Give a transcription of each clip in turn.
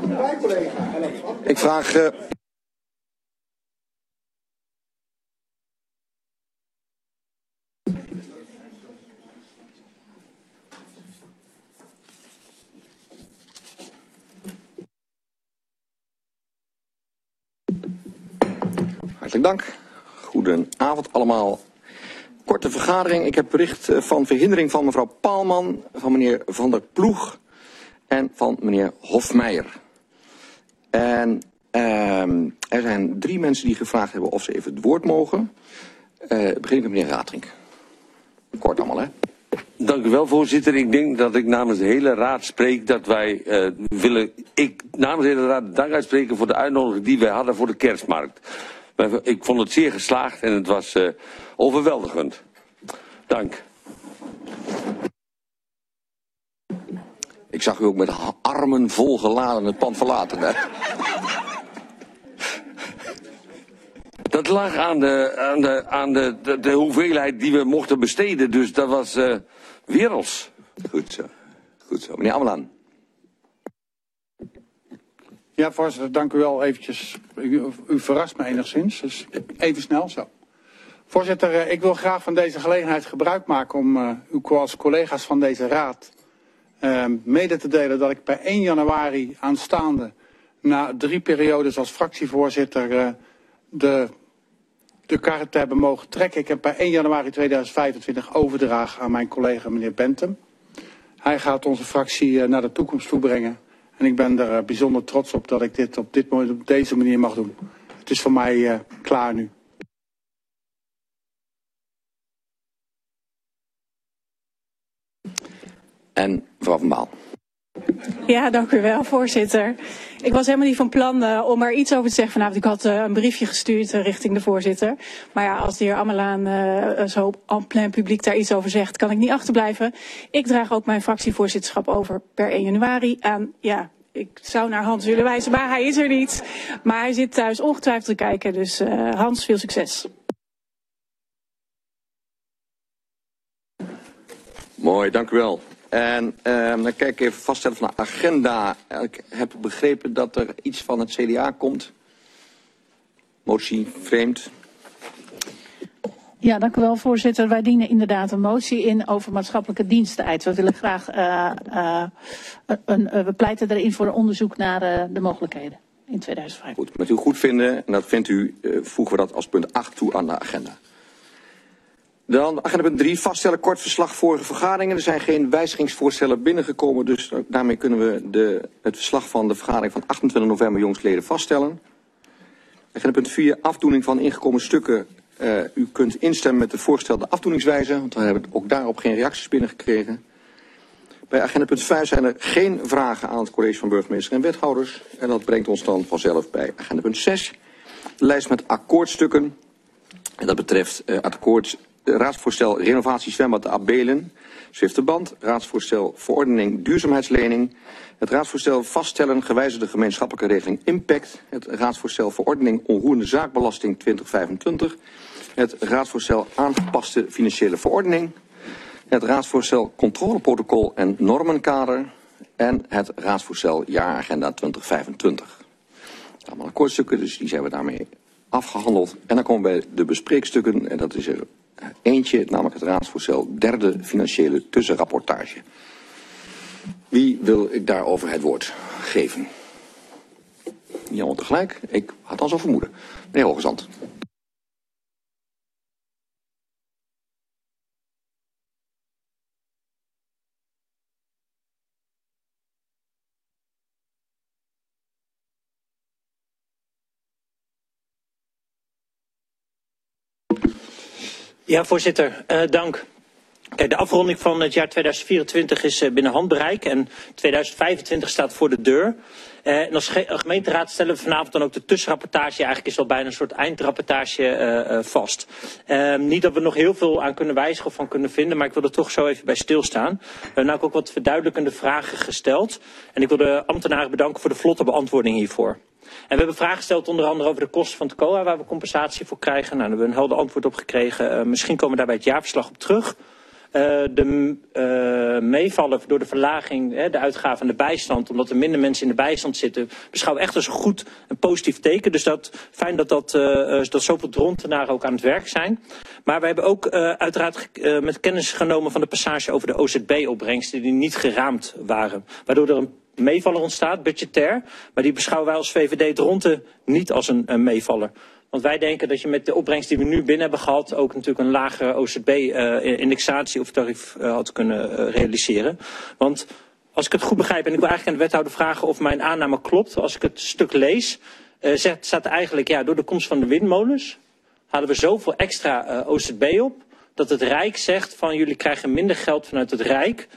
Ik vraag... Hartelijk dank. Goedenavond allemaal. Korte vergadering. Ik heb bericht van verhindering van mevrouw Paalman, van meneer Van der Ploeg en van meneer Hofmeijer. En er zijn 3 mensen die gevraagd hebben of ze even het woord mogen. Begin ik met meneer Ratrink. Kort allemaal, hè? Dank u wel, voorzitter. Ik denk dat ik namens de hele raad spreek dat wij namens de hele raad dank uitspreken voor de uitnodiging die wij hadden voor de kerstmarkt. Ik vond het zeer geslaagd en het was overweldigend. Dank. Ik zag u ook met armen volgeladen het pand verlaten, hè? Dat lag aan de hoeveelheid die we mochten besteden, dus dat was werelds. Goed zo. Goed zo. Meneer Ammelaan. Ja, voorzitter, dank u wel eventjes. U verrast me enigszins, dus even snel zo. Voorzitter, ik wil graag van deze gelegenheid gebruik maken om u als collega's van deze raad mede te delen dat ik per 1 januari aanstaande, na 3 periodes als fractievoorzitter, de kaart te hebben mogen trekken. Ik heb per 1 januari 2025 overdragen aan mijn collega meneer Bentham. Hij gaat onze fractie naar de toekomst toe brengen. En ik ben er bijzonder trots op dat ik dit op deze manier mag doen. Het is voor mij klaar nu. En mevrouw Van Baal. Ja, dank u wel, voorzitter. Ik was helemaal niet van plan om er iets over te zeggen vanavond. Ik had een briefje gestuurd richting de voorzitter. Maar ja, als de heer Ammelaan zo en plein publiek daar iets over zegt, kan ik niet achterblijven. Ik draag ook mijn fractievoorzitterschap over per 1 januari aan, ja, ik zou naar Hans willen wijzen, maar hij is er niet. Maar hij zit thuis ongetwijfeld te kijken, dus Hans, veel succes. Mooi, dank u wel. En dan kijk ik even vaststellen van de agenda. Ik heb begrepen dat er iets van het CDA komt. Motie vreemd. Ja, dank u wel, voorzitter. Wij dienen inderdaad een motie in over maatschappelijke diensteneis. We willen graag, we pleiten erin voor een onderzoek naar de mogelijkheden in 2005. Goed, met u goed vinden, en dat vindt u, voegen we dat als punt 8 toe aan de agenda. Dan agenda punt 3, vaststellen kort verslag vorige vergaderingen. Er zijn geen wijzigingsvoorstellen binnengekomen, dus daarmee kunnen we het verslag van de vergadering van 28 november jongstleden vaststellen. Agenda punt 4, afdoening van ingekomen stukken. U kunt instemmen met de voorgestelde afdoeningswijze, want we hebben ook daarop geen reacties binnengekregen. Bij agenda punt 5 zijn er geen vragen aan het college van burgemeester en wethouders. En dat brengt ons dan vanzelf bij agenda punt 6. De lijst met akkoordstukken. En dat betreft akkoord raadsvoorstel renovatie zwembad de Abelen, Zwifterband, raadsvoorstel verordening duurzaamheidslening, het raadsvoorstel vaststellen gewijzigde gemeenschappelijke regeling impact, het raadsvoorstel verordening onroerende zaakbelasting 2025, het raadsvoorstel aangepaste financiële verordening, het raadsvoorstel controleprotocol en normenkader en het raadsvoorstel jaaragenda 2025. Allemaal akkoordstukken, dus die zijn we daarmee afgehandeld. En dan komen we bij de bespreekstukken en dat is er eentje, namelijk het raadsvoorstel derde financiële tussenrapportage. Wie wil ik daarover het woord geven? Niet allemaal tegelijk. Ik had al zo vermoeden. Meneer Hoogezand. Ja, voorzitter, dank. De afronding van het jaar 2024 is binnen handbereik en 2025 staat voor de deur. En als gemeenteraad stellen we vanavond dan ook de tussenrapportage. Eigenlijk is al bijna een soort eindrapportage vast. Niet dat we nog heel veel aan kunnen wijzigen of van kunnen vinden, maar ik wil er toch zo even bij stilstaan. We hebben nou ook wat verduidelijkende vragen gesteld. En ik wil de ambtenaren bedanken voor de vlotte beantwoording hiervoor. En we hebben vragen gesteld onder andere over de kosten van het COA, waar we compensatie voor krijgen. Nou, daar hebben we een helder antwoord op gekregen. Misschien komen we daar bij het jaarverslag op terug. De meevallen door de verlaging, de uitgaven aan de bijstand, omdat er minder mensen in de bijstand zitten, beschouwen we echt als een goed en positief teken. Dus fijn dat zoveel drontenaren ook aan het werk zijn. Maar we hebben ook uiteraard met kennis genomen van de passage over de OZB-opbrengsten die niet geraamd waren. Waardoor er een meevaller ontstaat, budgetair. Maar die beschouwen wij als VVD Dronten niet als een meevaller. Want wij denken dat je met de opbrengst die we nu binnen hebben gehad ook natuurlijk een lagere OZB-indexatie of tarief had kunnen realiseren. Want als ik het goed begrijp, en ik wil eigenlijk aan de wethouder vragen of mijn aanname klopt. Als ik het stuk lees, staat er eigenlijk, door de komst van de windmolens halen we zoveel extra OZB op, dat het Rijk zegt van jullie krijgen minder geld vanuit het Rijk.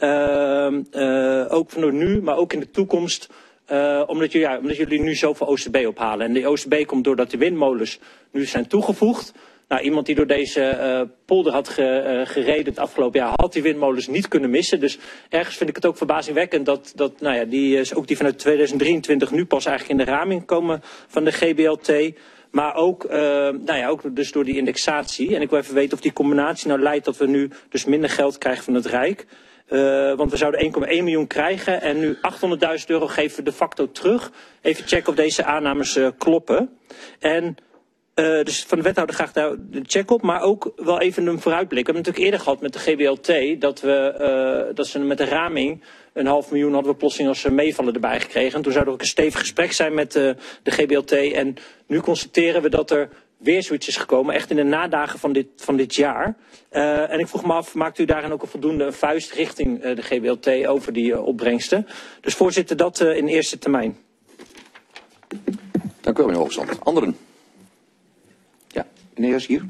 Ook van nu, maar ook in de toekomst. Omdat jullie nu zoveel OZB ophalen. En de OZB komt doordat de windmolens nu zijn toegevoegd. Nou, iemand die door deze polder had gereden het afgelopen jaar had die windmolens niet kunnen missen. Dus ergens vind ik het ook verbazingwekkend dat die vanuit 2023 nu pas eigenlijk in de raming komen van de GBLT. Maar ook, ook dus door die indexatie. En ik wil even weten of die combinatie nou leidt dat we nu dus minder geld krijgen van het Rijk. Want we zouden 1,1 miljoen krijgen en nu €800.000 geven we de facto terug. Even checken of deze aannames kloppen. En dus van de wethouder graag daar de check op, maar ook wel even een vooruitblik. We hebben natuurlijk eerder gehad met de GBLT dat ze met de raming €500.000 hadden we plotseling als meevallen erbij gekregen. En toen zou er ook een stevig gesprek zijn met de GBLT. En nu constateren we dat er weer zoiets is gekomen, echt in de nadagen van dit jaar. En ik vroeg me af, maakt u daarin ook een voldoende vuist richting de GBLT over die opbrengsten? Dus voorzitter, dat in eerste termijn. Dank u wel, meneer Hoogzand. Anderen? Ja, meneer is hier.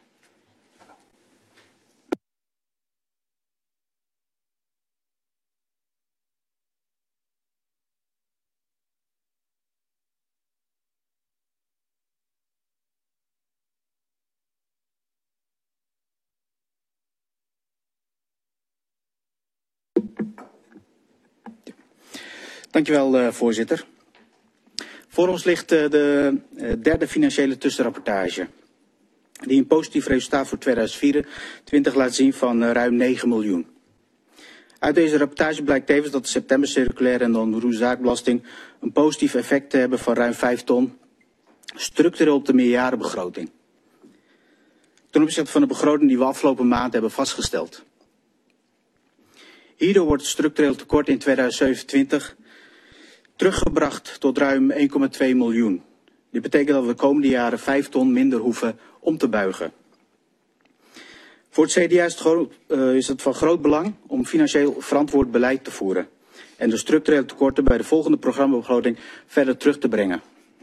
Dankjewel, voorzitter. Voor ons ligt de derde financiële tussenrapportage, die een positief resultaat voor 2024 laat zien van ruim 9 miljoen. Uit deze rapportage blijkt tevens dat de septembercirculaire en de onroerzaakbelasting een positief effect hebben van ruim 5 ton, structureel op de meerjarenbegroting. Ten opzichte van de begroting die we afgelopen maand hebben vastgesteld. Hierdoor wordt het structureel tekort in 2027 teruggebracht tot ruim 1,2 miljoen. Dit betekent dat we de komende jaren 5 ton minder hoeven om te buigen. Voor het CDA is het van groot belang om financieel verantwoord beleid te voeren en de structurele tekorten bij de volgende programmabegroting verder terug te brengen.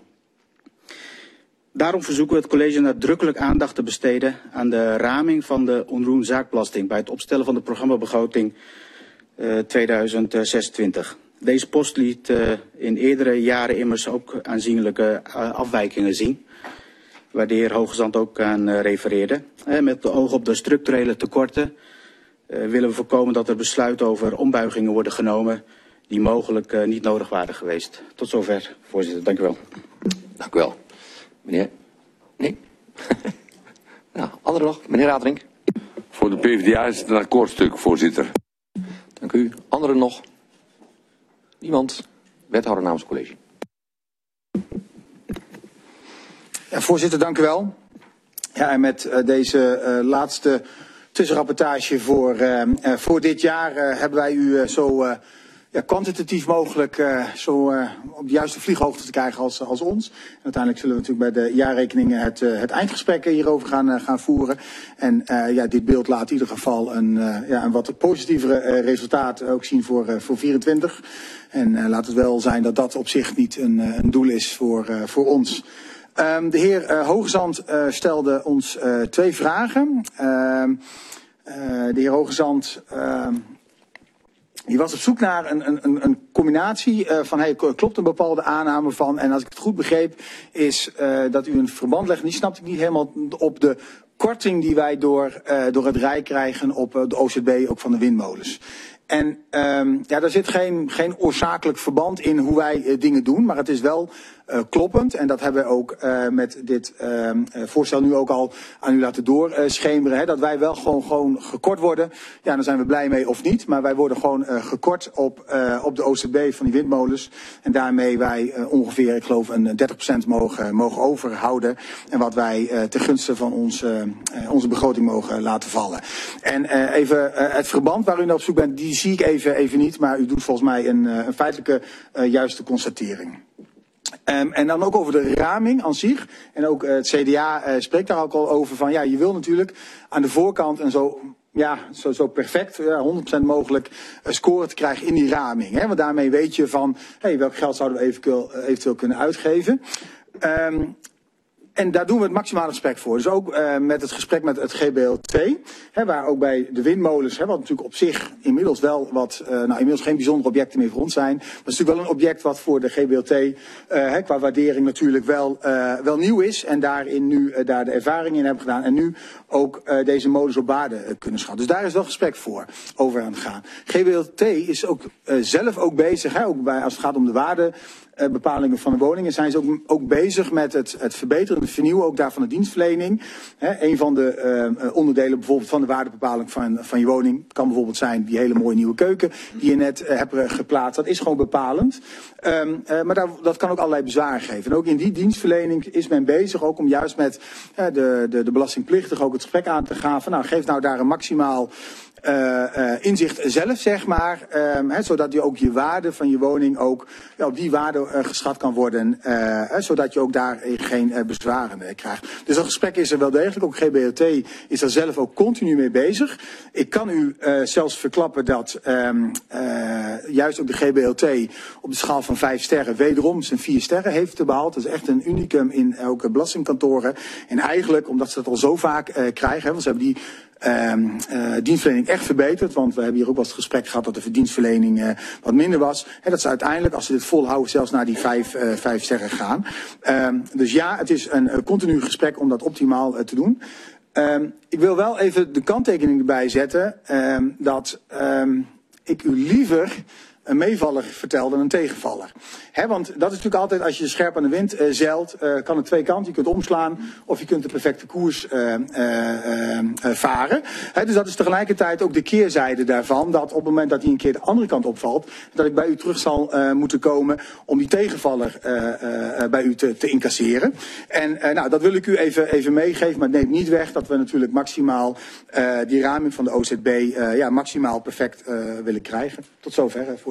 Daarom verzoeken we het college nadrukkelijk aandacht te besteden aan de raming van de onroerzaakbelasting bij het opstellen van de programmabegroting 2026. Deze post liet in eerdere jaren immers ook aanzienlijke afwijkingen zien, waar de heer Hoogezand ook aan refereerde. Met de oog op de structurele tekorten willen we voorkomen dat er besluiten over ombuigingen worden genomen die mogelijk niet nodig waren geweest. Tot zover, voorzitter. Dank u wel. Dank u wel. Meneer? Nee? Nou, anderen nog? Meneer Raterink? Voor de PvdA is het een akkoordstuk, voorzitter. Dank u. Anderen nog? Niemand? Wethouder namens het college. Ja, voorzitter, dank u wel. Ja, en met deze laatste tussenrapportage voor dit jaar hebben wij u zo kwantitatief mogelijk op de juiste vlieghoogte te krijgen als ons. En uiteindelijk zullen we natuurlijk bij de jaarrekeningen het eindgesprek hierover gaan voeren. En dit beeld laat in ieder geval een wat positievere resultaat ook zien voor 24. En laat het wel zijn dat dat op zich niet een doel is voor ons. De heer Hoogezand stelde ons 2 vragen. De heer Hoogezand die was op zoek naar een combinatie van klopt een bepaalde aanname van. En als ik het goed begreep is dat u een verband legt. Die snapte ik niet helemaal op de korting die wij door het Rijk krijgen op de OZB ook van de windmolens. En ja, daar zit geen oorzakelijk verband in hoe wij dingen doen, maar het is wel kloppend. En dat hebben we ook met dit voorstel nu ook al aan u laten doorschemeren. Dat wij wel gewoon gekort worden. Ja, daar zijn we blij mee of niet. Maar wij worden gewoon gekort op de OZB van die windmolens. En daarmee wij ongeveer, ik geloof, een 30% mogen overhouden. En wat wij ten gunste van onze begroting mogen laten vallen. En even het verband waar u naar op zoek bent, die zie ik even niet. Maar u doet volgens mij een feitelijke juiste constatering. En dan ook over de raming aan zich. En ook het CDA spreekt daar ook al over van, ja, je wil natuurlijk aan de voorkant en zo perfect, 100% mogelijk scoren te krijgen in die raming. Hè? Want daarmee weet je van, welk geld zouden we eventueel kunnen uitgeven. En daar doen we het maximale respect voor. Dus ook met het gesprek met het GBL2, waar ook bij de windmolens, wat natuurlijk op zich inmiddels wel inmiddels geen bijzondere objecten meer voor ons zijn. Maar het is natuurlijk wel een object wat voor de GBL2 qua waardering natuurlijk wel nieuw is. En daarin nu daar de ervaring in hebben gedaan. En nu ook deze molens op waarde kunnen schatten. Dus daar is wel gesprek voor over aan het gaan. GBL2 is ook zelf ook bezig, als het gaat om de waardebepalingen van de woningen, zijn ze ook bezig met het verbeteren, het vernieuwen ook daarvan de dienstverlening. Een van de onderdelen bijvoorbeeld van de waardebepaling van je woning kan bijvoorbeeld zijn die hele mooie nieuwe keuken die je net hebt geplaatst. Dat is gewoon bepalend. Maar dat kan ook allerlei bezwaren geven. En ook in die dienstverlening is men bezig ook om juist met de belastingplichtige ook het gesprek aan te gaan van geef nou daar een maximaal inzicht zelf, zeg maar, zodat je ook je waarde van je woning ook op die waarde geschat kan worden, zodat je ook daar geen bezwaren krijgt. Dus dat gesprek is er wel degelijk. Ook GBL2 is daar zelf ook continu mee bezig. Ik kan u zelfs verklappen dat juist ook de GBL2 op de schaal van 5 sterren wederom zijn 4 sterren heeft behaald. Dat is echt een unicum in elke belastingkantoren. En eigenlijk, omdat ze dat al zo vaak krijgen, want ze hebben die dienstverlening echt verbeterd, want we hebben hier ook wel eens het gesprek gehad dat de verdienstverlening wat minder was. En dat ze uiteindelijk, als ze dit volhouden, zelfs naar die 5 sterren gaan. Dus ja, het is een continu gesprek om dat optimaal te doen. Ik wil wel even de kanttekening erbij zetten dat ik u liever een meevaller vertel dan een tegenvaller. Want dat is natuurlijk altijd, als je scherp aan de wind zeilt, kan het twee kanten. Je kunt omslaan of je kunt de perfecte koers varen. Dus dat is tegelijkertijd ook de keerzijde daarvan, dat op het moment dat hij een keer de andere kant opvalt, dat ik bij u terug zal moeten komen om die tegenvaller bij u te incasseren. En dat wil ik u even meegeven, maar het neemt niet weg dat we natuurlijk maximaal die raming van de OZB maximaal perfect willen krijgen. Tot zover, voorzitter.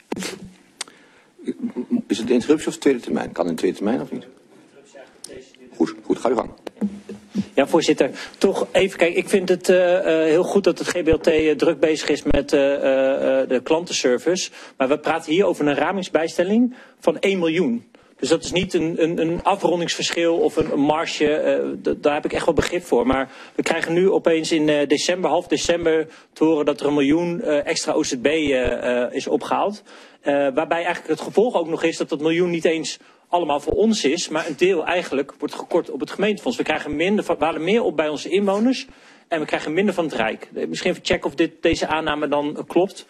Is het de interruptie of tweede termijn? Kan in tweede termijn of niet? Goed, ga uw gang. Ja, voorzitter. Toch even kijken. Ik vind het heel goed dat het GBLT druk bezig is met de klantenservice. Maar we praten hier over een ramingsbijstelling van 1 miljoen. Dus dat is niet een afrondingsverschil of een marge. Daar heb ik echt wel begrip voor. Maar we krijgen nu opeens in half december te horen dat er 1 miljoen extra OZB is opgehaald. Waarbij eigenlijk het gevolg ook nog is dat dat miljoen niet eens allemaal voor ons is. Maar een deel eigenlijk wordt gekort op het gemeentefonds. We halen meer op bij onze inwoners. En we krijgen minder van het Rijk. Misschien even checken of deze aanname dan klopt.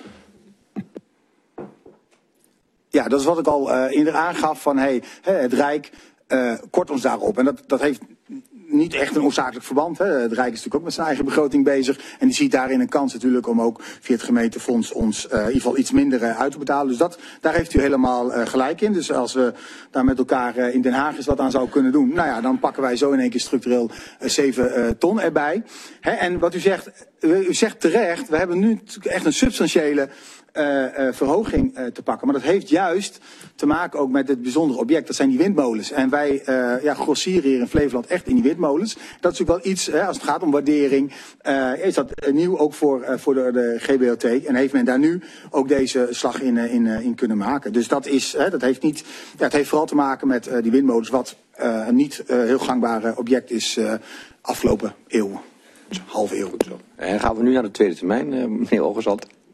Ja, dat is wat ik al eerder aangaf van het Rijk kort ons daarop. En dat heeft niet echt een oorzakelijk verband. Het Rijk is natuurlijk ook met zijn eigen begroting bezig. En die ziet daarin een kans natuurlijk om ook via het gemeentefonds ons in ieder geval iets minder uit te betalen. Dus daar heeft u helemaal gelijk in. Dus als we daar met elkaar in Den Haag eens wat aan zouden kunnen doen, dan pakken wij zo in één keer structureel 7 ton erbij. En wat u zegt terecht, we hebben nu echt een substantiële verhoging te pakken. Maar dat heeft juist te maken ook met het bijzondere object. Dat zijn die windmolens. En wij grossieren hier in Flevoland echt in die windmolens. Dat is natuurlijk wel iets, als het gaat om waardering, is dat nieuw ook voor de GBLT. En heeft men daar nu ook deze slag in kunnen maken. Dus dat is, dat heeft niet, het heeft vooral te maken met die windmolens, wat een niet heel gangbare object is afgelopen eeuw. Dus halve eeuw. En gaan we nu naar de tweede termijn, meneer Ogersand.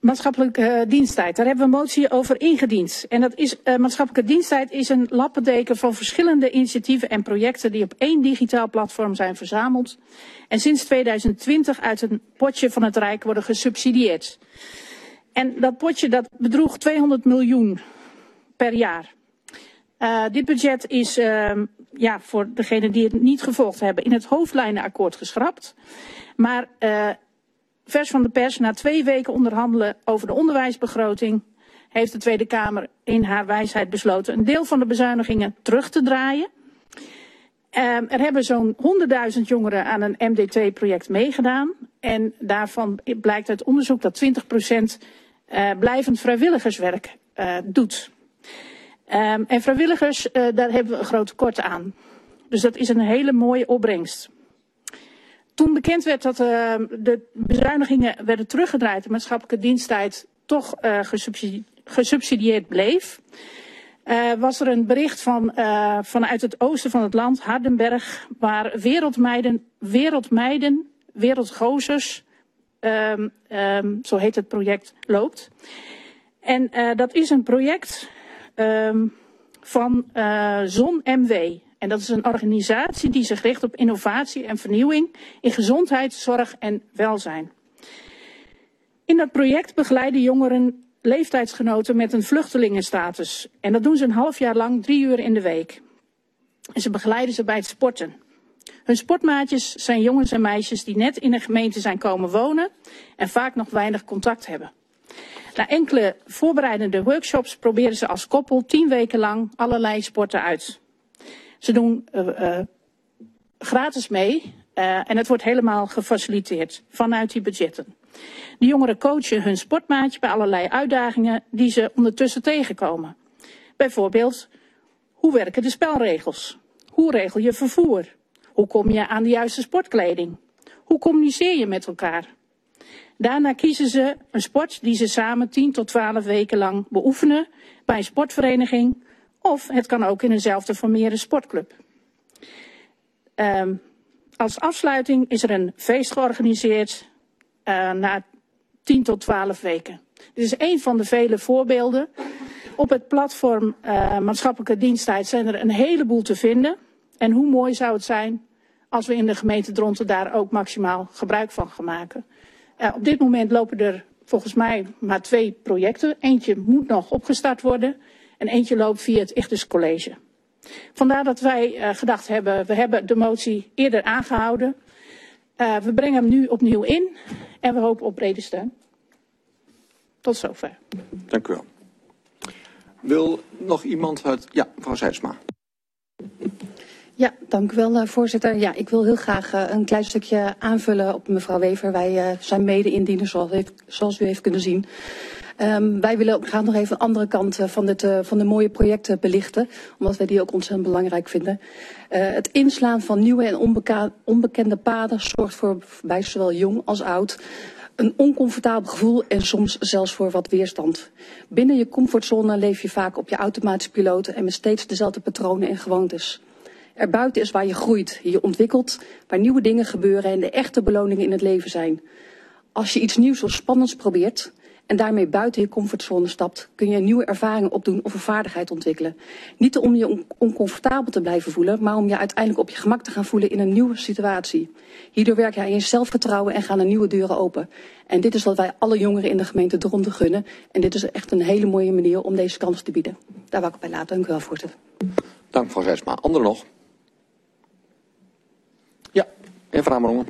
maatschappelijke diensttijd. Daar hebben we een motie over ingediend. En dat is, maatschappelijke diensttijd is een lappendeken van verschillende initiatieven en projecten die op één digitaal platform zijn verzameld. En sinds 2020 uit een potje van het Rijk worden gesubsidieerd. En dat potje dat bedroeg 200 miljoen per jaar. Dit budget is voor degenen die het niet gevolgd hebben in het hoofdlijnenakkoord geschrapt. Maar vers van de pers, na 2 weken onderhandelen over de onderwijsbegroting, heeft de Tweede Kamer in haar wijsheid besloten een deel van de bezuinigingen terug te draaien. Er hebben zo'n 100.000 jongeren aan een MDT-project meegedaan. En daarvan blijkt uit onderzoek dat 20% blijvend vrijwilligerswerk doet. En vrijwilligers, daar hebben we een groot tekort aan. Dus dat is een hele mooie opbrengst. Toen bekend werd dat de bezuinigingen werden teruggedraaid, de maatschappelijke diensttijd toch gesubsidieerd bleef, was er een bericht vanuit het oosten van het land, Hardenberg, waar wereldgozers, zo heet het project, loopt. En dat is een project van ZonMW. En dat is een organisatie die zich richt op innovatie en vernieuwing in gezondheid, zorg en welzijn. In dat project begeleiden jongeren leeftijdsgenoten met een vluchtelingenstatus. En dat doen ze een half jaar lang, 3 uur in de week. En ze begeleiden ze bij het sporten. Hun sportmaatjes zijn jongens en meisjes die net in een gemeente zijn komen wonen en vaak nog weinig contact hebben. Na enkele voorbereidende workshops proberen ze als koppel 10 weken lang allerlei sporten uit. Ze doen gratis mee en het wordt helemaal gefaciliteerd vanuit die budgetten. De jongeren coachen hun sportmaatje bij allerlei uitdagingen die ze ondertussen tegenkomen. Bijvoorbeeld, hoe werken de spelregels? Hoe regel je vervoer? Hoe kom je aan de juiste sportkleding? Hoe communiceer je met elkaar? Daarna kiezen ze een sport die ze samen 10 tot 12 weken lang beoefenen bij een sportvereniging. Of het kan ook in eenzelfde formele sportclub. Als afsluiting is er een feest georganiseerd na 10 tot 12 weken. Dit is een van de vele voorbeelden. Op het platform maatschappelijke diensttijd zijn er een heleboel te vinden. En hoe mooi zou het zijn als we in de gemeente Dronten daar ook maximaal gebruik van gaan maken. Op dit moment lopen er volgens mij maar 2 projecten. Eentje moet nog opgestart worden. En eentje loopt via het Ichthus College. Vandaar dat wij gedacht hebben, we hebben de motie eerder aangehouden. We brengen hem nu opnieuw in en we hopen op brede steun. Tot zover. Dank u wel. Wil nog iemand uit... Ja, mevrouw Zijsma. Ja, dank u wel, voorzitter. Ja, ik wil heel graag een klein stukje aanvullen op mevrouw Wever. Wij zijn mede-indieners, zoals u heeft kunnen zien. Wij willen ook graag nog even een andere kant van de mooie projecten belichten, omdat wij die ook ontzettend belangrijk vinden. Het inslaan van nieuwe en onbekende paden zorgt voor bij zowel jong als oud een oncomfortabel gevoel en soms zelfs voor wat weerstand. Binnen je comfortzone leef je vaak op je automatische piloot en met steeds dezelfde patronen en gewoontes. Erbuiten is waar je groeit, je ontwikkelt, waar nieuwe dingen gebeuren en de echte beloningen in het leven zijn. Als je iets nieuws of spannends probeert en daarmee buiten je comfortzone stapt, kun je nieuwe ervaringen opdoen of een vaardigheid ontwikkelen. Niet om je oncomfortabel te blijven voelen, maar om je uiteindelijk op je gemak te gaan voelen in een nieuwe situatie. Hierdoor werk je aan je zelfvertrouwen en gaan er nieuwe deuren open. En dit is wat wij alle jongeren in de gemeente Dronten gunnen. En dit is echt een hele mooie manier om deze kans te bieden. Daar wou ik bij laten. Dank u wel, voorzitter. Dank mevrouw Zijsma. Anderen nog? Ja, en Van Amerongen.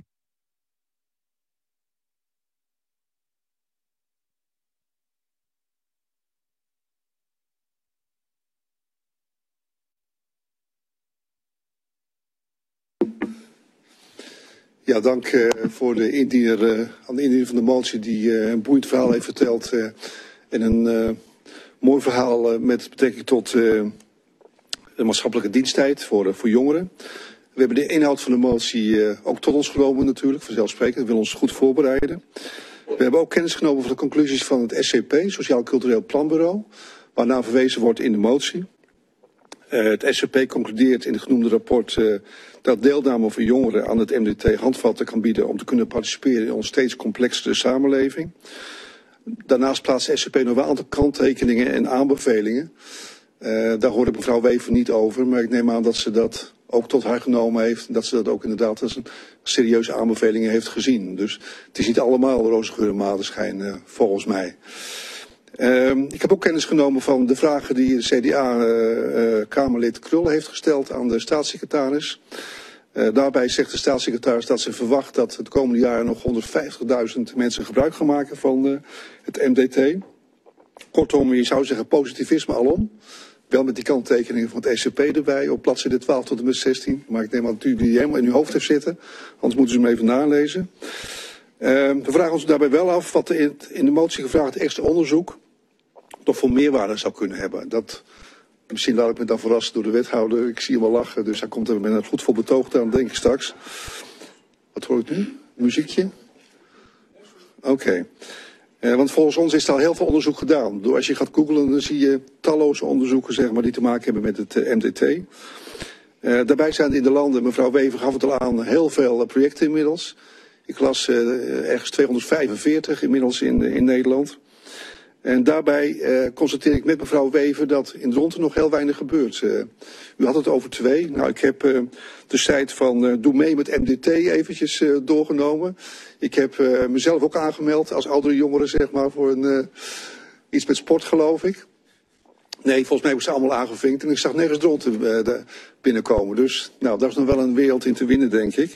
Ja, dank voor de indiener, aan de indiener van de motie die een boeiend verhaal heeft verteld. En een mooi verhaal met betrekking tot de maatschappelijke diensttijd voor jongeren. We hebben de inhoud van de motie ook tot ons genomen natuurlijk, vanzelfsprekend. We willen ons goed voorbereiden. We hebben ook kennis genomen van de conclusies van het SCP, Sociaal Cultureel Planbureau, waarnaar verwezen wordt in de motie. Het SCP concludeert in het genoemde rapport dat deelname van jongeren aan het MDT handvatten kan bieden om te kunnen participeren in onze steeds complexere samenleving. Daarnaast plaatst de SCP nog wel een aantal kanttekeningen en aanbevelingen. Daar hoorde mevrouw Wever niet over, maar ik neem aan dat ze dat ook tot haar genomen heeft. En dat ze dat ook inderdaad als een serieuze aanbevelingen heeft gezien. Dus het is niet allemaal roze geur en maneschijn volgens mij. Ik heb ook kennis genomen van de vragen die CDA-Kamerlid Krul heeft gesteld aan de staatssecretaris. Daarbij zegt de staatssecretaris dat ze verwacht dat het komende jaar nog 150.000 mensen gebruik gaan maken van het MDT. Kortom, je zou zeggen positivisme alom. Wel met die kanttekeningen van het SCP erbij op bladzijde 12 tot en met 16. Maar ik neem aan dat u die helemaal in uw hoofd heeft zitten. Anders moeten ze hem even nalezen. We vragen ons daarbij wel af wat in de motie gevraagd extra onderzoek toch voor meerwaarde zou kunnen hebben. Misschien laat ik me dan verrassen door de wethouder. Ik zie hem al lachen, dus hij komt er met een goed voor betoogd aan, denk ik straks. Wat hoor ik nu? Muziekje? Oké. Want volgens ons is er al heel veel onderzoek gedaan. Als je gaat googlen, dan zie je talloze onderzoeken zeg maar, die te maken hebben met het MDT. Daarbij zijn in de landen, mevrouw Wever gaf het al aan, heel veel projecten inmiddels. Ik las ergens 245 inmiddels in Nederland. En daarbij constateer ik met mevrouw Wever dat in Dronten nog heel weinig gebeurt. U had het over 2. Nou, ik heb de site van Doe mee met MDT eventjes doorgenomen. Ik heb mezelf ook aangemeld als oudere jongere, zeg maar, voor iets met sport, geloof ik. Nee, volgens mij was ze allemaal aangevinkt en ik zag nergens Dronten binnenkomen. Dus nou, daar is nog wel een wereld in te winnen, denk ik.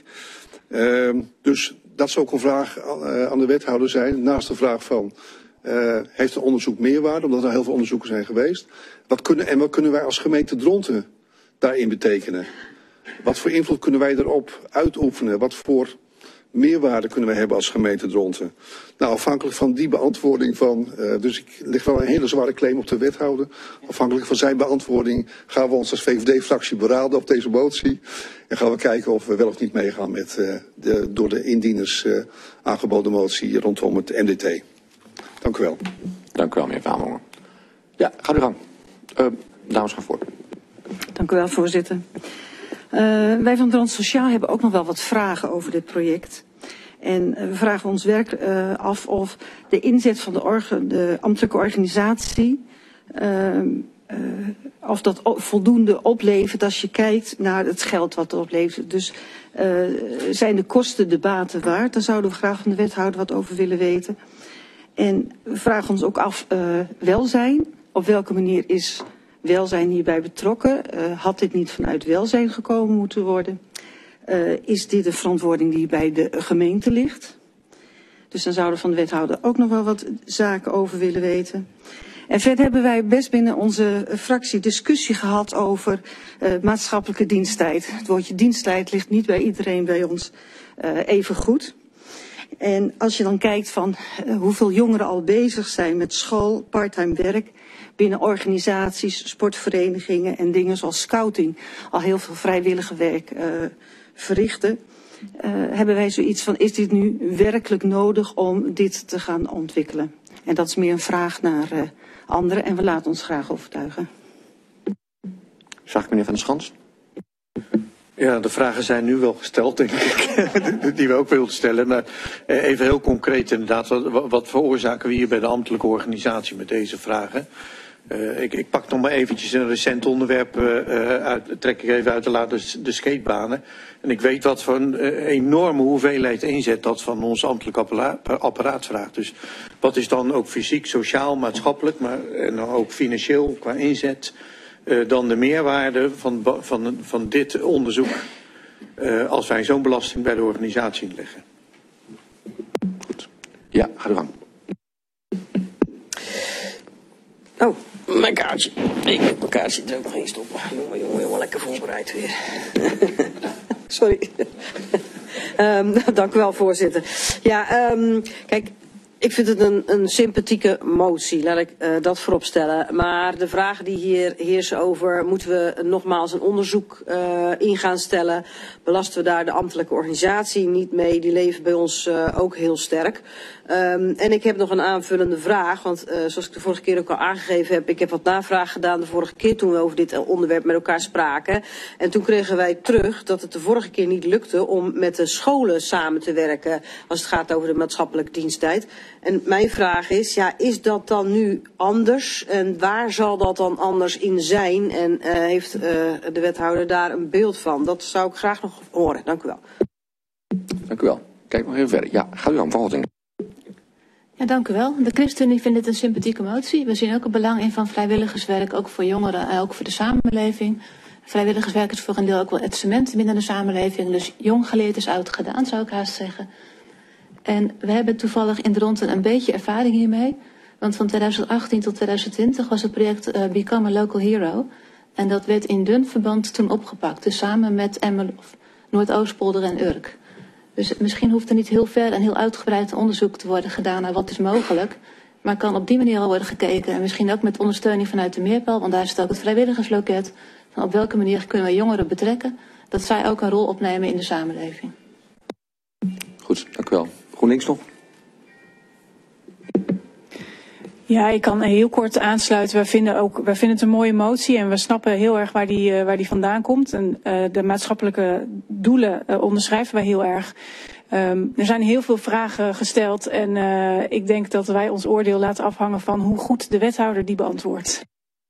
Dus dat zou ook een vraag aan de wethouder zijn, naast de vraag van heeft een onderzoek meerwaarde, omdat er heel veel onderzoeken zijn geweest. Wat kunnen wij als gemeente Dronten daarin betekenen? Wat voor invloed kunnen wij erop uitoefenen? Wat voor meerwaarde kunnen wij hebben als gemeente Dronten? Nou, afhankelijk van die beantwoording van, dus ik leg wel een hele zware claim op de wethouder. Afhankelijk van zijn beantwoording gaan we ons als VVD-fractie beraden op deze motie. En gaan we kijken of we wel of niet meegaan met de door de indieners aangeboden motie rondom het MDT. Dank u wel. Dank u wel, meneer Vaanhonger. Ja, ga uw gang. Dames, gaan voor. Dank u wel, voorzitter. Wij van Drenthe Sociaal hebben ook nog wel wat vragen over dit project. En we vragen ons af of de inzet van de ambtelijke organisatie, of dat voldoende oplevert als je kijkt naar het geld wat er oplevert. Dus zijn de kosten de baten waard? Daar zouden we graag van de wethouder wat over willen weten. En we vragen ons ook af, welzijn. Op welke manier is welzijn hierbij betrokken? Had dit niet vanuit welzijn gekomen moeten worden? Is dit een verantwoording die bij de gemeente ligt? Dus dan zouden we van de wethouder ook nog wel wat zaken over willen weten. En verder hebben wij best binnen onze fractie discussie gehad over maatschappelijke diensttijd. Het woordje diensttijd ligt niet bij iedereen bij ons even goed. En als je dan kijkt van hoeveel jongeren al bezig zijn met school, parttime werk, binnen organisaties, sportverenigingen en dingen zoals scouting al heel veel vrijwillige werk verrichten, hebben wij zoiets van, is dit nu werkelijk nodig om dit te gaan ontwikkelen? En dat is meer een vraag naar anderen en we laten ons graag overtuigen. Zag ik meneer Van der Schans? Ja, de vragen zijn nu wel gesteld, denk ik, die we ook wilden stellen. Maar even heel concreet inderdaad, wat veroorzaken we hier bij de ambtelijke organisatie met deze vragen? Ik pak nog maar eventjes een recent onderwerp, trek ik even uit de skatebanen. En ik weet wat voor een enorme hoeveelheid inzet dat van ons ambtelijk apparaat vraagt. Dus wat is dan ook fysiek, sociaal, maatschappelijk, maar en ook financieel qua inzet dan de meerwaarde van dit onderzoek als wij zo'n belasting bij de organisatie inleggen? Goed. Ja, ga er gang. Oh, mijn kaartje. Ik heb mijn kaartje er ook nog in stoppen. Jongen, lekker voorbereid weer. Sorry. Dank u wel, voorzitter. Ja, kijk, ik vind het een sympathieke motie, laat ik dat voorop stellen. Maar de vragen die hier heersen over, moeten we nogmaals een onderzoek in gaan stellen? Belasten we daar de ambtelijke organisatie niet mee? Die leven bij ons ook heel sterk. En ik heb nog een aanvullende vraag, want zoals ik de vorige keer ook al aangegeven heb, ik heb wat navraag gedaan de vorige keer toen we over dit onderwerp met elkaar spraken. En toen kregen wij terug dat het de vorige keer niet lukte om met de scholen samen te werken als het gaat over de maatschappelijke diensttijd. En mijn vraag is, ja, is dat dan nu anders? En waar zal dat dan anders in zijn? En heeft de wethouder daar een beeld van? Dat zou ik graag nog horen. Dank u wel. Dank u wel. Kijk nog even verder. Ja, gaat u aan, mevrouw Halting. Ja, dank u wel. De ChristenUnie vindt dit een sympathieke motie. We zien ook het belang in van vrijwilligerswerk, ook voor jongeren en ook voor de samenleving. Vrijwilligerswerk is voor een deel ook wel het cement binnen de samenleving. Dus jong geleerd is oud gedaan, zou ik haast zeggen. En we hebben toevallig in Dronten een beetje ervaring hiermee. Want van 2018 tot 2020 was het project Become a Local Hero. En dat werd in dun verband toen opgepakt. Dus samen met Noordoostpolder en Urk. Dus misschien hoeft er niet heel ver en heel uitgebreid onderzoek te worden gedaan naar wat is mogelijk. Maar kan op die manier al worden gekeken. En misschien ook met ondersteuning vanuit de Meerpaal. Want daar zit ook het vrijwilligersloket. Van op welke manier kunnen we jongeren betrekken. Dat zij ook een rol opnemen in de samenleving. Goed, dank u wel. GroenLinks nog? Ja, ik kan heel kort aansluiten. Wij vinden het een mooie motie en we snappen heel erg waar die vandaan komt. En de maatschappelijke doelen onderschrijven wij heel erg. Er zijn heel veel vragen gesteld en ik denk dat wij ons oordeel laten afhangen van hoe goed de wethouder die beantwoordt.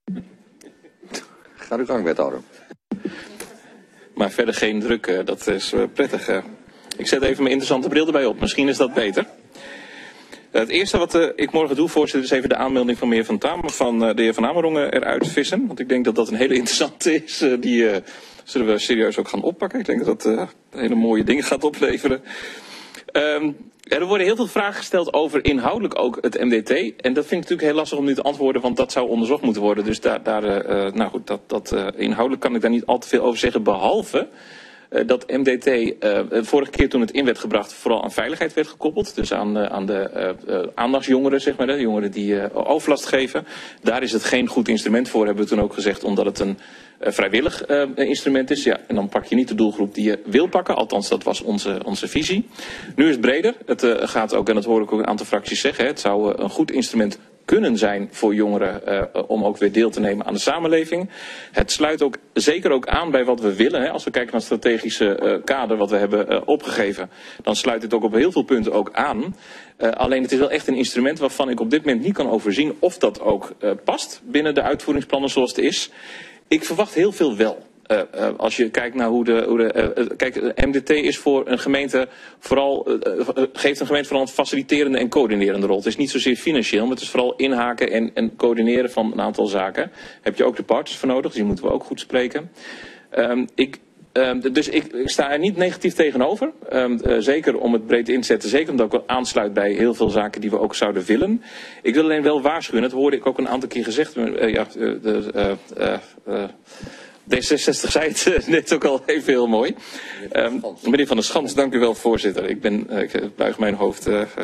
Ga uw gang, wethouder. Maar verder geen druk, dat is prettig. Ik zet even mijn interessante bril erbij op, misschien is dat beter. Het eerste wat ik morgen doe, voorzitter, is even de aanmelding van meneer Van Tamer van de heer Van Amerongen eruit vissen. Want ik denk dat dat een hele interessante is. Die zullen we serieus ook gaan oppakken. Ik denk dat dat hele mooie dingen gaat opleveren. Er worden heel veel vragen gesteld over inhoudelijk ook het MDT. En dat vind ik natuurlijk heel lastig om nu te antwoorden, want dat zou onderzocht moeten worden. Dus nou goed, inhoudelijk kan ik daar niet al te veel over zeggen, behalve dat MDT vorige keer toen het in werd gebracht vooral aan veiligheid werd gekoppeld. Dus aan de aandachtsjongeren, zeg maar, de jongeren die overlast geven. Daar is het geen goed instrument voor, hebben we toen ook gezegd, omdat het een vrijwillig instrument is. Ja, en dan pak je niet de doelgroep die je wil pakken. Althans, dat was onze visie. Nu is het breder. Het gaat ook, en dat hoor ik ook een aantal fracties zeggen, het zou een goed instrument kunnen zijn voor jongeren om ook weer deel te nemen aan de samenleving. Het sluit ook zeker ook aan bij wat we willen. Hè. Als we kijken naar het strategische kader wat we hebben opgegeven, dan sluit het ook op heel veel punten ook aan. Alleen het is wel echt een instrument waarvan ik op dit moment niet kan overzien of dat ook past binnen de uitvoeringsplannen zoals het is. Ik verwacht heel veel wel. Als je kijkt naar kijk, MDT is voor een gemeente geeft een gemeente vooral een faciliterende en coördinerende rol. Het is niet zozeer financieel, maar het is vooral inhaken en coördineren van een aantal zaken. Heb je ook de partners voor nodig, dus die moeten we ook goed spreken. Dus ik sta er niet negatief tegenover. Zeker om het breed in te zetten. Zeker omdat ik wel aansluit bij heel veel zaken die we ook zouden willen. Ik wil alleen wel waarschuwen, dat hoorde ik ook een aantal keer gezegd. D66 zei het net ook al even heel mooi. Meneer Van der Schans, dank u wel, voorzitter. Ik buig mijn hoofd.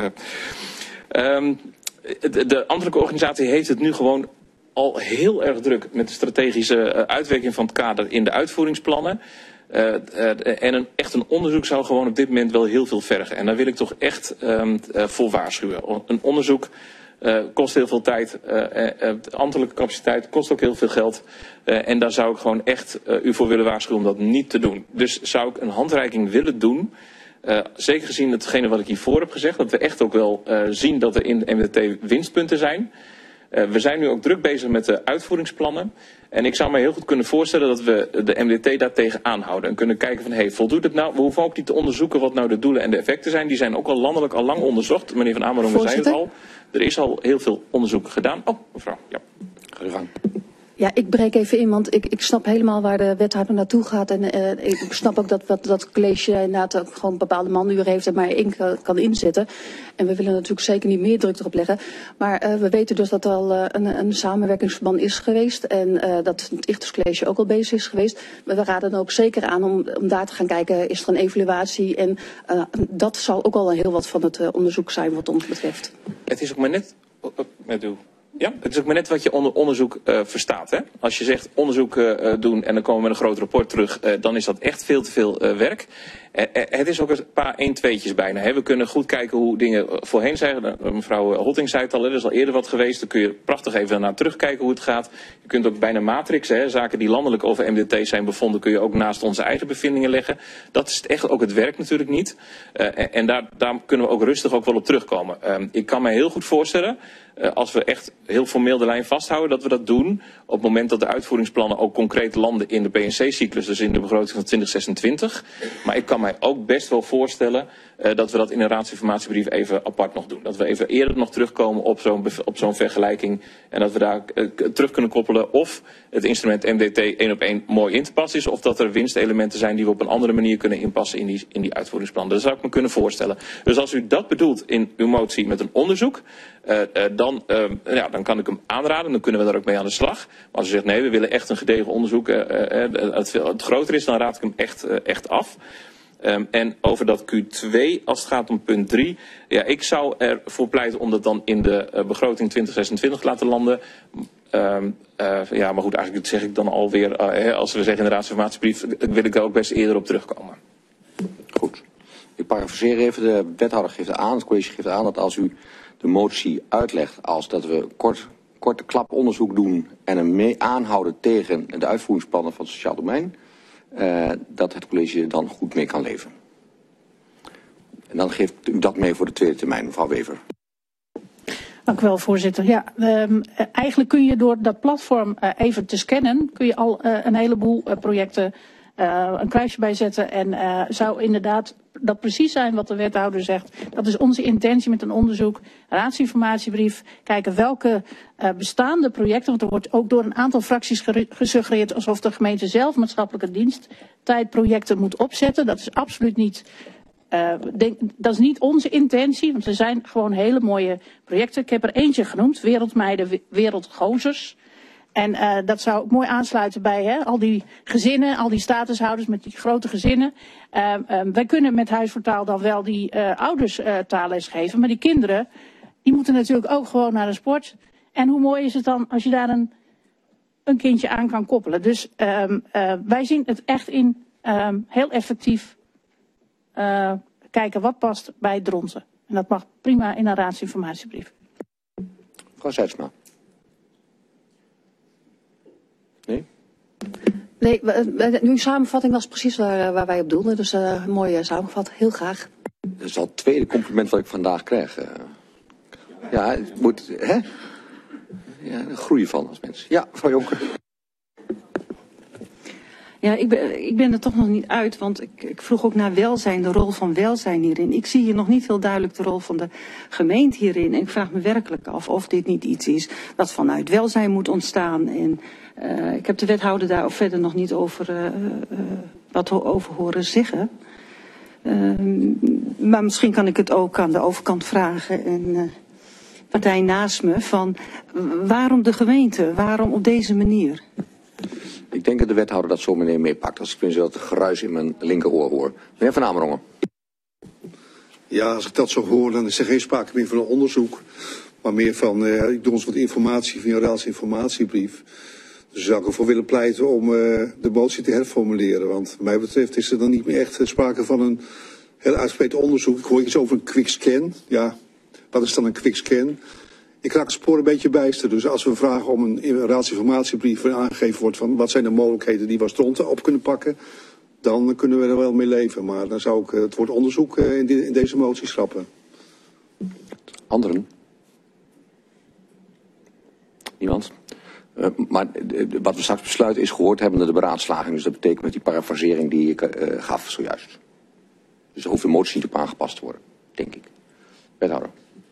De ambtelijke organisatie heeft het nu gewoon al heel erg druk met de strategische uitwerking van het kader in de uitvoeringsplannen. En echt een onderzoek zou gewoon op dit moment wel heel veel vergen. En daar wil ik toch echt voor waarschuwen. Een onderzoek kost heel veel tijd. Ambtelijke capaciteit kost ook heel veel geld. En daar zou ik gewoon echt u voor willen waarschuwen om dat niet te doen. Dus zou ik een handreiking willen doen. Zeker gezien hetgene wat ik hiervoor heb gezegd. Dat we echt ook wel zien dat er in de MDT winstpunten zijn. We zijn nu ook druk bezig met de uitvoeringsplannen. En ik zou me heel goed kunnen voorstellen dat we de MDT daartegen aanhouden. En kunnen kijken van, voldoet het nou? We hoeven ook niet te onderzoeken wat nou de doelen en de effecten zijn. Die zijn ook al landelijk al lang onderzocht. Meneer Van Amerongen zei het al. Er is al heel veel onderzoek gedaan. Oh, mevrouw. Ja, ga u gang. Ja, ik breek even in, want ik snap helemaal waar de wethouder naartoe gaat. En ik snap ook dat college inderdaad ook gewoon bepaalde manuren heeft en maar één kan inzetten. En we willen natuurlijk zeker niet meer druk erop leggen. Maar we weten dus dat er al een samenwerkingsverband is geweest. En dat het Ichterscollege ook al bezig is geweest. Maar we raden er ook zeker aan om daar te gaan kijken, is er een evaluatie. En dat zal ook al heel wat van het onderzoek zijn wat ons betreft. Het is ook maar net met uw... Ja, het is ook maar net wat je onder onderzoek verstaat. Hè? Als je zegt onderzoek doen en dan komen we met een groot rapport terug, dan is dat echt veel te veel werk. Het is ook een paar 1-2'tjes bijna. Hè. We kunnen goed kijken hoe dingen voorheen zijn. Mevrouw Hotting zei het al, er is al eerder wat geweest. Dan kun je prachtig even naar terugkijken hoe het gaat. Je kunt ook bijna matrixen, hè. Zaken die landelijk over MDT zijn bevonden, kun je ook naast onze eigen bevindingen leggen. Dat is echt ook het werk natuurlijk niet. En daar kunnen we ook rustig ook wel op terugkomen. Ik kan me heel goed voorstellen, als we echt heel formeel de lijn vasthouden, dat we dat doen op het moment dat de uitvoeringsplannen ook concreet landen in de PNC-cyclus, dus in de begroting van 2026. Maar ik kan mij ook best wel voorstellen dat we dat in een raadsinformatiebrief even apart nog doen. Dat we even eerder nog terugkomen op zo'n vergelijking en dat we daar terug kunnen koppelen of het instrument MDT 1-op-1 mooi in te passen is, of dat er winstelementen zijn die we op een andere manier kunnen inpassen in die uitvoeringsplannen. Dat zou ik me kunnen voorstellen. Dus als u dat bedoelt in uw motie met een onderzoek, dan kan ik hem aanraden, dan kunnen we daar ook mee aan de slag. Maar als u zegt nee, we willen echt een gedegen onderzoek, het groter is, dan raad ik hem echt af. En over dat Q2, als het gaat om punt 3, ja, ik zou ervoor pleiten om dat dan in de begroting 2026 te laten landen. Maar goed, eigenlijk zeg ik dan alweer, als we zeggen in de raadsinformatiebrief, wil ik daar ook best eerder op terugkomen. Goed. Ik parafraseer even, de wethouder geeft aan, het college geeft aan dat als u de motie uitlegt als dat we korte klap onderzoek doen en hem mee aanhouden tegen de uitvoeringsplannen van het sociaal domein, dat het college dan goed mee kan leven. En dan geeft u dat mee voor de tweede termijn, mevrouw Wever. Dank u wel, voorzitter. Ja, eigenlijk kun je door dat platform even te scannen, kun je al een heleboel projecten een kruisje bij zetten. En zou inderdaad dat precies zijn wat de wethouder zegt. Dat is onze intentie met een onderzoek, raadsinformatiebrief. Kijken welke bestaande projecten, want er wordt ook door een aantal fracties gesuggereerd alsof de gemeente zelf maatschappelijke diensttijdprojecten moet opzetten. Dat is absoluut niet. Dat is niet onze intentie, want er zijn gewoon hele mooie projecten. Ik heb er eentje genoemd, Wereldmeiden, Wereldgozers. En dat zou ook mooi aansluiten bij al die gezinnen, al die statushouders met die grote gezinnen. Wij kunnen met Huis voor Taal dan wel die ouders taalles geven, maar die kinderen, die moeten natuurlijk ook gewoon naar de sport. En hoe mooi is het dan als je daar een kindje aan kan koppelen. Dus wij zien het echt in heel effectief kijken wat past bij Dronten. En dat mag prima in een raadsinformatiebrief. Mevrouw Zijtsma. Nee? Nee, uw samenvatting was precies waar wij op doelden. Dus een mooie samenvat. Heel graag. Dat is al het tweede compliment wat ik vandaag krijg. Ja, het moet, hè? Ja, daar groei je van als mens. Ja, mevrouw Jonker. Ja, ik ben er toch nog niet uit, want ik vroeg ook naar welzijn, de rol van welzijn hierin. Ik zie hier nog niet heel duidelijk de rol van de gemeente hierin. En ik vraag me werkelijk af of dit niet iets is dat vanuit welzijn moet ontstaan. En ik heb de wethouder daar ook verder nog niet over wat over horen zeggen. Maar misschien kan ik het ook aan de overkant vragen en partij naast me van waarom de gemeente, waarom op deze manier? Ik denk dat de wethouder dat zo meneer meepakt. Als ik tenminste dat geruis in mijn linkeroor hoor. Meneer Van Amerongen. Ja, als ik dat zo hoor, dan is er geen sprake meer van een onderzoek. Maar meer van, ik doe ons wat informatie via een raadsinformatiebrief. Dus zou ik ervoor willen pleiten om de motie te herformuleren. Want wat mij betreft is er dan niet meer echt sprake van een heel uitgebreid onderzoek. Ik hoor iets over een quickscan. Ja, wat is dan een quickscan? Ik raak het spoor een beetje bijster. Dus als we vragen om een raadsinformatiebrief waarin aangegeven wordt van wat zijn de mogelijkheden die we als Dronten op kunnen pakken, dan kunnen we er wel mee leven. Maar dan zou ik het woord onderzoek in deze motie schrappen. Anderen? Niemand? Maar wat we straks besluiten is gehoord hebbende de beraadslaging. Dus dat betekent met die parafrasering die ik gaf zojuist. Dus daar hoeft de motie niet op aangepast te worden, denk ik. Wethouder.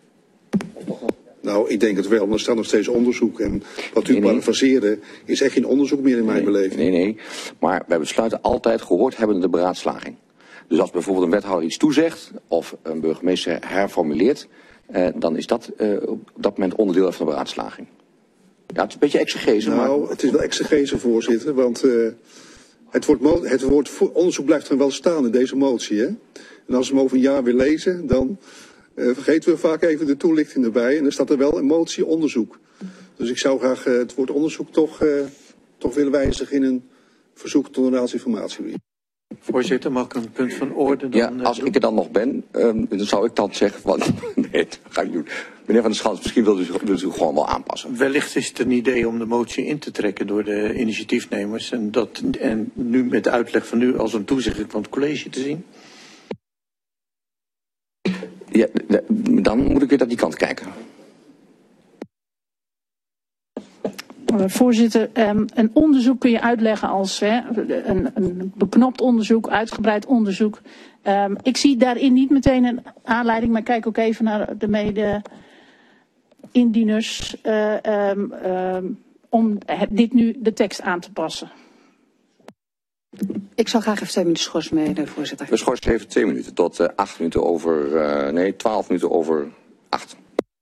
Nou, ik denk het wel, maar er staat nog steeds onderzoek. En wat u parafraseerde is echt geen onderzoek meer in mijn beleving. Nee. Maar wij besluiten altijd gehoord hebbende de beraadslaging. Dus als bijvoorbeeld een wethouder iets toezegt of een burgemeester herformuleert, dan is dat op dat moment onderdeel van de beraadslaging. Ja, het is een beetje exegese. Nou, maar... het is wel exegese, voorzitter, want het woord onderzoek blijft dan wel staan in deze motie. Hè? En als we hem over een jaar weer lezen, dan vergeten we vaak even de toelichting erbij. En dan staat er wel een motie onderzoek. Dus ik zou graag het woord onderzoek toch willen wijzigen in een verzoek tot een raadsinformatiebrief. Voorzitter, mag ik een punt van orde dan? Ja, als ik er dan nog ben, dan zou ik dan zeggen van... nee, dat ga ik doen. Meneer Van der Schans, misschien wilt u gewoon wel aanpassen. Wellicht is het een idee om de motie in te trekken door de initiatiefnemers. En nu met de uitleg van u als een toezicht van het college te zien. Ja, dan moet ik weer naar die kant kijken. Voorzitter, een onderzoek kun je uitleggen als een beknopt onderzoek, uitgebreid onderzoek. Ik zie daarin niet meteen een aanleiding, maar kijk ook even naar de mede-indieners om dit nu de tekst aan te passen. Ik zou graag even 2 minuten schorsen, meneer de voorzitter. We schorsen even 2 minuten tot 8 minuten over... 12 minuten over 8.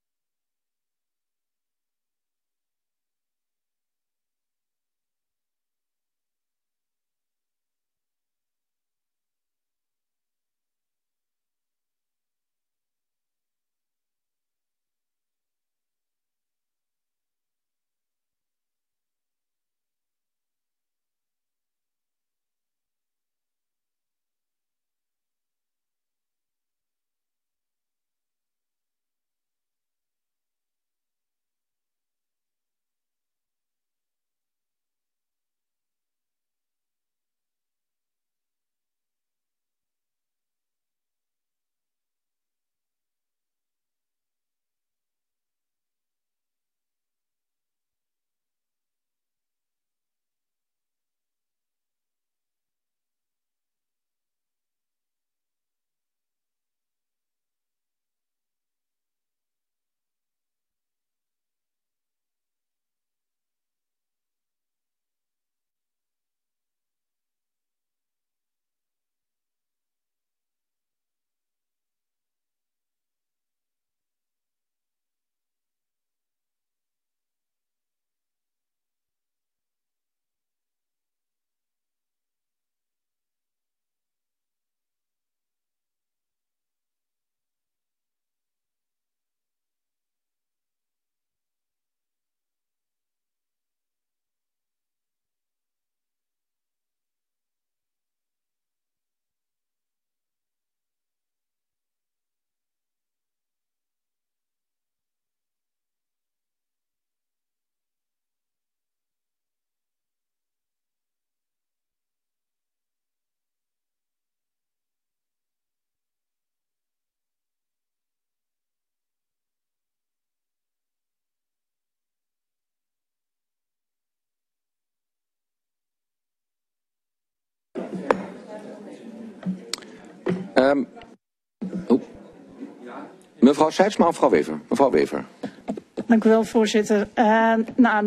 Mevrouw Sijtsma of mevrouw Wever? Mevrouw Wever. Dank u wel, voorzitter. We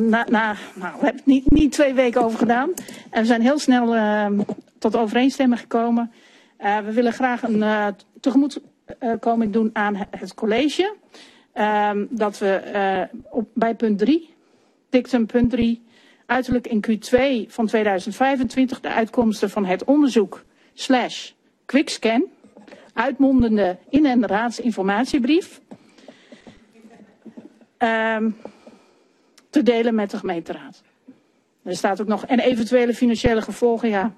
hebben het niet 2 weken over gedaan. En we zijn heel snel tot overeenstemming gekomen. We willen graag een tegemoetkoming doen aan het college. Dat we bij punt 3, dictum punt 3, uiterlijk in Q2 van 2025 de uitkomsten van het onderzoek / quickscan, uitmondende in- en raadsinformatiebrief, te delen met de gemeenteraad. Er staat ook nog, en eventuele financiële gevolgen, ja.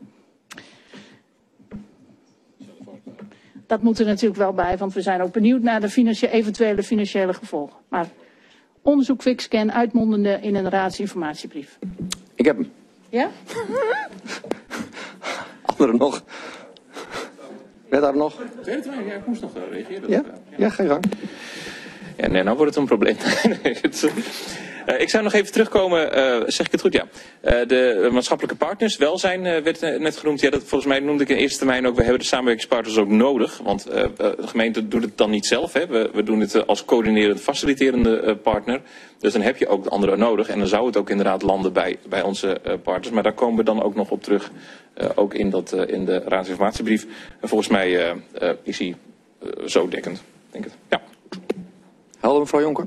Dat moet er natuurlijk wel bij, want we zijn ook benieuwd naar de eventuele financiële gevolgen. Maar onderzoek quickscan, uitmondende in een raadsinformatiebrief. Ik heb hem. Ja? Anderen nog? Wethouder nog? Ja, ik moest nog reageren. Ja? Ja, ga je gang. Ja, nee, nou wordt het een probleem. Ik zou nog even terugkomen, zeg ik het goed? Ja. De maatschappelijke partners, welzijn werd net genoemd. Ja, dat volgens mij noemde ik in eerste termijn ook. We hebben de samenwerkingspartners ook nodig. Want de gemeente doet het dan niet zelf. Hè. We doen het als coördinerend, faciliterende partner. Dus dan heb je ook de anderen nodig. En dan zou het ook inderdaad landen bij onze partners. Maar daar komen we dan ook nog op terug. Ook in de raadsinformatiebrief. En volgens mij is hij zo dekkend, denk ik. Ja. Helder, mevrouw Jonker?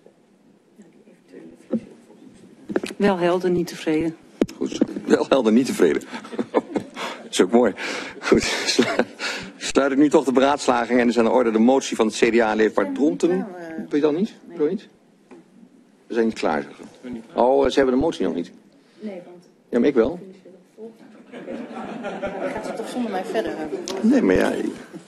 Wel helder, niet tevreden. Goed, wel helder, niet tevreden. Dat is ook mooi. Goed, sluit ik nu toch de beraadslaging en is aan de orde de motie van het CDA leefbaar Dronten. Wil je dan niet? Wil je niet? We zijn niet klaar. Oh, ze hebben de motie nog niet. Nee, want... Ja, maar ik wel. Dan gaat ze toch zonder mij verder hebben. Nee, maar ja...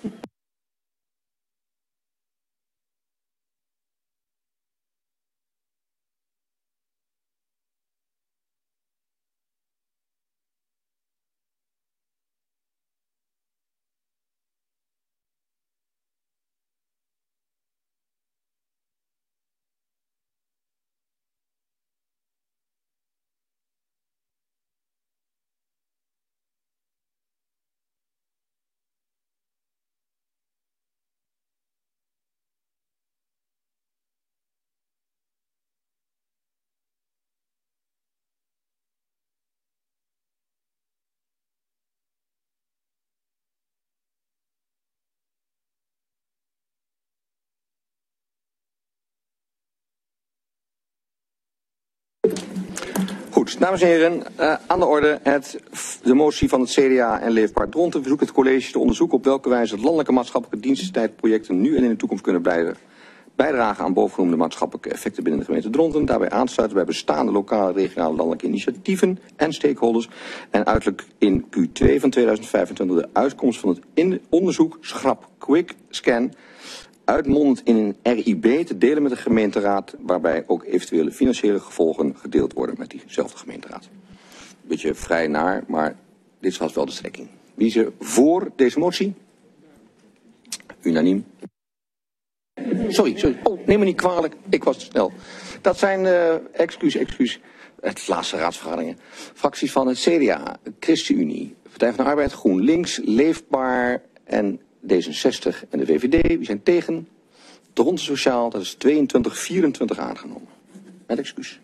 Goed, dames en heren, aan de orde de motie van het CDA en Leefbaar Dronten verzoekt het college te onderzoeken op welke wijze het landelijke maatschappelijke dienstentijdprojecten nu en in de toekomst kunnen bijdragen aan bovengenoemde maatschappelijke effecten binnen de gemeente Dronten. Daarbij aansluiten bij bestaande lokale, regionale, landelijke initiatieven en stakeholders. En uiterlijk in Q2 van 2025 de uitkomst van het onderzoek Schrap Quick Scan uitmondend in een RIB te delen met de gemeenteraad, waarbij ook eventuele financiële gevolgen gedeeld worden met diezelfde gemeenteraad. Beetje vrij naar, maar dit was wel de strekking. Wie is er voor deze motie? Unaniem. Sorry. Oh, neem me niet kwalijk. Ik was te snel. Dat zijn, excuus. Het laatste raadsvergaderingen. Fracties van het CDA, ChristenUnie, Partij van de Arbeid, GroenLinks, Leefbaar en D66 en de VVD. Wie zijn tegen? Dronten Sociaal, dat is 22-24 aangenomen. Met excuus.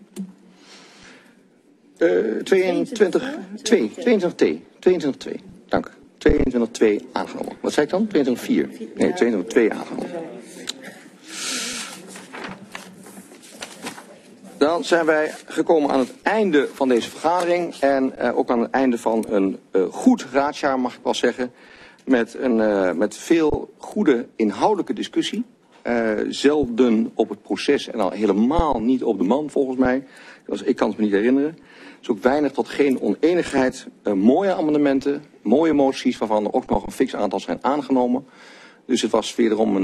22-2. Dank. 22-2 aangenomen. Wat zei ik dan? 22-4. Nee, 22-2 aangenomen. Dan zijn wij gekomen aan het einde van deze vergadering. En ook aan het einde van een goed raadsjaar, mag ik wel zeggen. Met veel goede inhoudelijke discussie. Zelden op het proces en al helemaal niet op de man, volgens mij. Ik kan het me niet herinneren. Er is ook weinig tot geen oneenigheid. Mooie amendementen, mooie moties, waarvan er ook nog een fix aantal zijn aangenomen. Dus het was wederom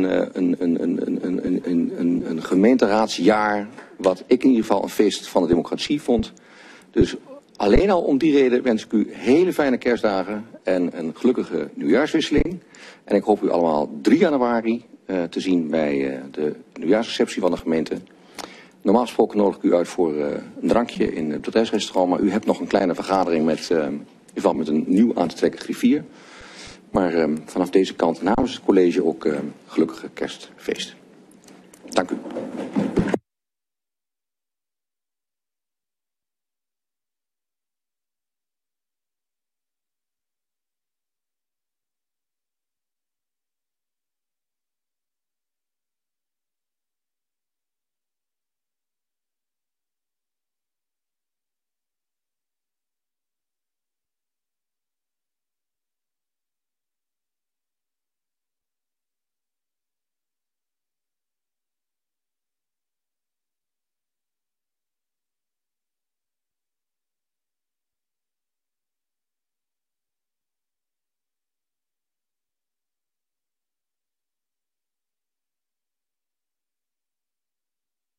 een gemeenteraadsjaar, wat ik in ieder geval een feest van de democratie vond. Dus alleen al om die reden wens ik u hele fijne kerstdagen en een gelukkige nieuwjaarswisseling. En ik hoop u allemaal 3 januari te zien bij de nieuwjaarsreceptie van de gemeente. Normaal gesproken nodig ik u uit voor een drankje in het bedrijfsrestaurant, maar u hebt nog een kleine vergadering met een nieuw aan te trekken griffier. Maar vanaf deze kant namens het college ook gelukkige kerstfeest. Dank u.